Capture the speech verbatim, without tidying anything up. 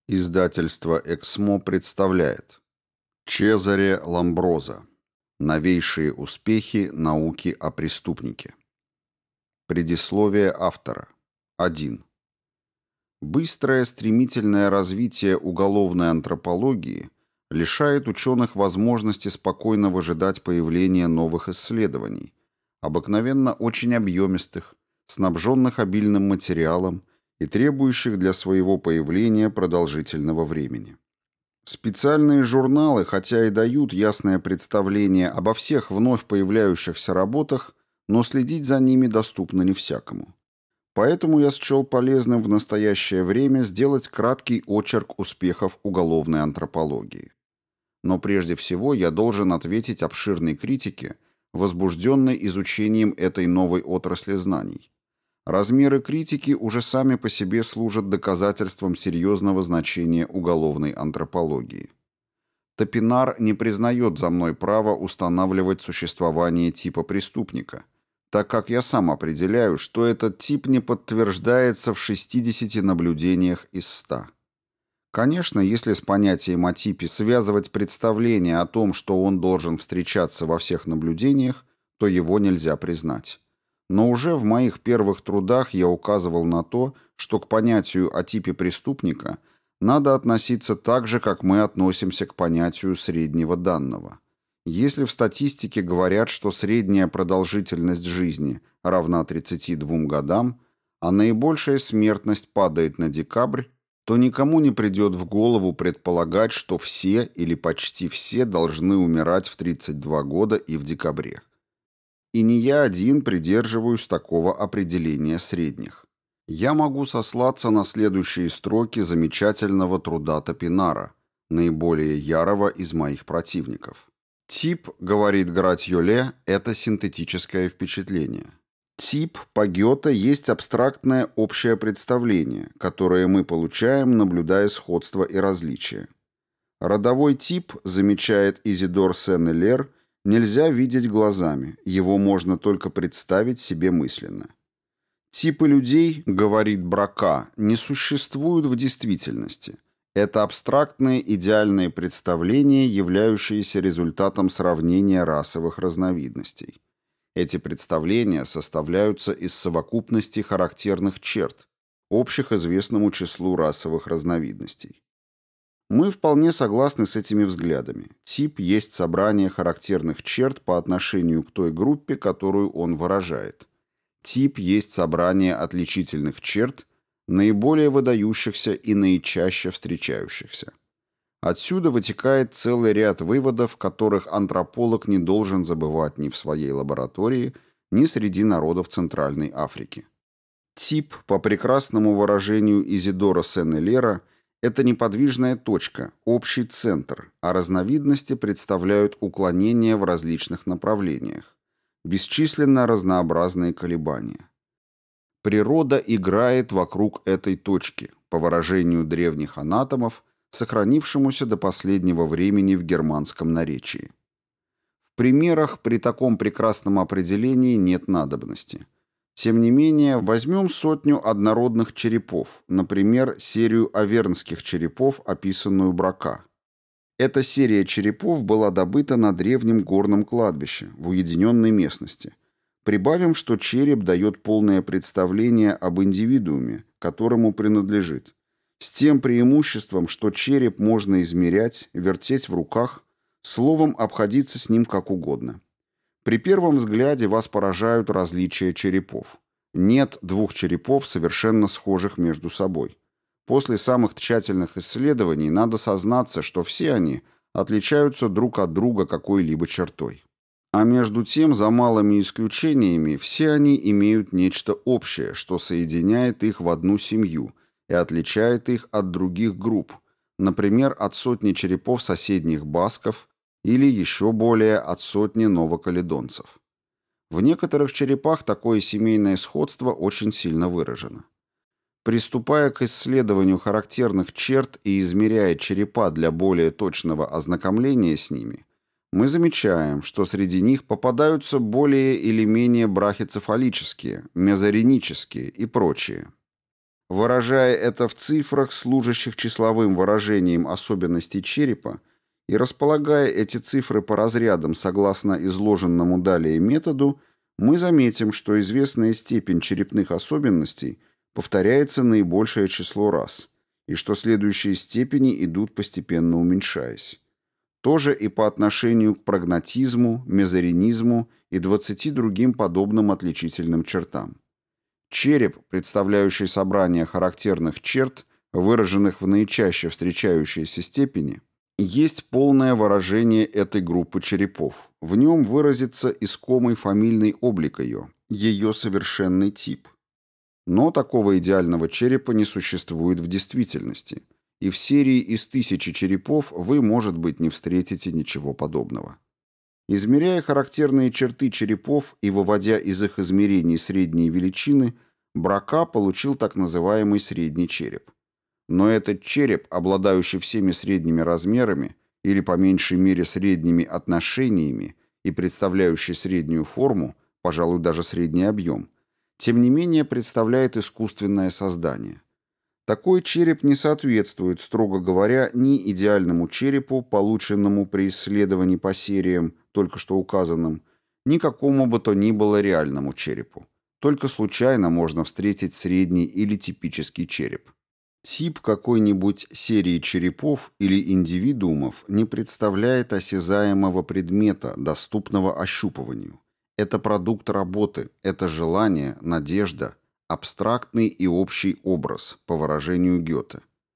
Издательство «Эксмо» представляет Чезаре Ламброза. Новейшие успехи науки о преступнике. Предисловие автора. один. Быстрое стремительное развитие уголовной антропологии лишает ученых возможности спокойно выжидать появления новых исследований, обыкновенно очень объемистых, снабженных обильным материалом и требующих для своего появления продолжительного времени. Специальные журналы, хотя и дают ясное представление обо всех вновь появляющихся работах, но следить за ними доступно не всякому. Поэтому я счел полезным в настоящее время сделать краткий очерк успехов уголовной антропологии. Но прежде всего я должен ответить обширной критике, возбужденной изучением этой новой отрасли знаний. Размеры критики уже сами по себе служат доказательством серьезного значения уголовной антропологии. Топинар не признает за мной право устанавливать существование типа преступника, так как я сам определяю, что этот тип не подтверждается в шестидесяти наблюдениях из ста. Конечно, если с понятием о типе связывать представление о том, что он должен встречаться во всех наблюдениях, то его нельзя признать. Но уже в моих первых трудах я указывал на то, что к понятию о типе преступника надо относиться так же, как мы относимся к понятию среднего данного. Если в статистике говорят, что средняя продолжительность жизни равна тридцати двум годам, а наибольшая смертность падает на декабрь, то никому не придет в голову предполагать, что все или почти все должны умирать в тридцать два года и в декабре. И не я один придерживаюсь такого определения средних. Я могу сослаться на следующие строки замечательного труда Топинара, наиболее ярого из моих противников. Тип, говорит Гратьоле, это синтетическое впечатление. Тип по Гёте есть абстрактное общее представление, которое мы получаем, наблюдая сходство и различия. Родовой тип, замечает Изидор Сен-Элер, нельзя видеть глазами, его можно только представить себе мысленно. Типы людей, говорит Брака, не существуют в действительности. Это абстрактные идеальные представления, являющиеся результатом сравнения расовых разновидностей. Эти представления составляются из совокупности характерных черт, общих известному числу расовых разновидностей. Мы вполне согласны с этими взглядами. Тип есть собрание характерных черт по отношению к той группе, которую он выражает. Тип есть собрание отличительных черт, наиболее выдающихся и наичаще встречающихся. Отсюда вытекает целый ряд выводов, которых антрополог не должен забывать ни в своей лаборатории, ни среди народов Центральной Африки. Тип, по прекрасному выражению Изидора Сен-Элера, это неподвижная точка, общий центр, а разновидности представляют уклонения в различных направлениях, бесчисленно разнообразные колебания. Природа играет вокруг этой точки, по выражению древних анатомов, сохранившемуся до последнего времени в германском наречии. В примерах при таком прекрасном определении нет надобности. Тем не менее, возьмем сотню однородных черепов, например, серию авернских черепов, описанную Брака. Эта серия черепов была добыта на древнем горном кладбище, в уединенной местности. Прибавим, что череп дает полное представление об индивидууме, которому принадлежит, с тем преимуществом, что череп можно измерять, вертеть в руках, словом, обходиться с ним как угодно. При первом взгляде вас поражают различия черепов. Нет двух черепов, совершенно схожих между собой. После самых тщательных исследований надо сознаться, что все они отличаются друг от друга какой-либо чертой. А между тем, за малыми исключениями, все они имеют нечто общее, что соединяет их в одну семью и отличает их от других групп, например, от сотни черепов соседних басков или еще более от сотни новокаледонцев. В некоторых черепах такое семейное сходство очень сильно выражено. Приступая к исследованию характерных черт и измеряя черепа для более точного ознакомления с ними, мы замечаем, что среди них попадаются более или менее брахицефалические, мезоринические и прочие. Выражая это в цифрах, служащих числовым выражением особенностей черепа, и располагая эти цифры по разрядам согласно изложенному далее методу, мы заметим, что известная степень черепных особенностей повторяется наибольшее число раз, и что следующие степени идут постепенно уменьшаясь. То же и по отношению к прогнатизму, мезоринизму и двадцати другим подобным отличительным чертам. Череп, представляющий собрание характерных черт, выраженных в наичаще встречающейся степени, есть полное выражение этой группы черепов. В нем выразится искомый фамильный облик ее, ее совершенный тип. Но такого идеального черепа не существует в действительности, и в серии из тысячи черепов вы, может быть, не встретите ничего подобного. Измеряя характерные черты черепов и выводя из их измерений средние величины, Брака получил так называемый средний череп. Но этот череп, обладающий всеми средними размерами, или по меньшей мере средними отношениями и представляющий среднюю форму, пожалуй, даже средний объем, тем не менее представляет искусственное создание. Такой череп не соответствует, строго говоря, ни идеальному черепу, полученному при исследовании по сериям, только что указанным, ни какому бы то ни было реальному черепу. Только случайно можно встретить средний или типический череп. Тип какой-нибудь серии черепов или индивидуумов не представляет осязаемого предмета, доступного ощупыванию. Это продукт работы, это желание, надежда, абстрактный и общий образ, по выражению Гёте.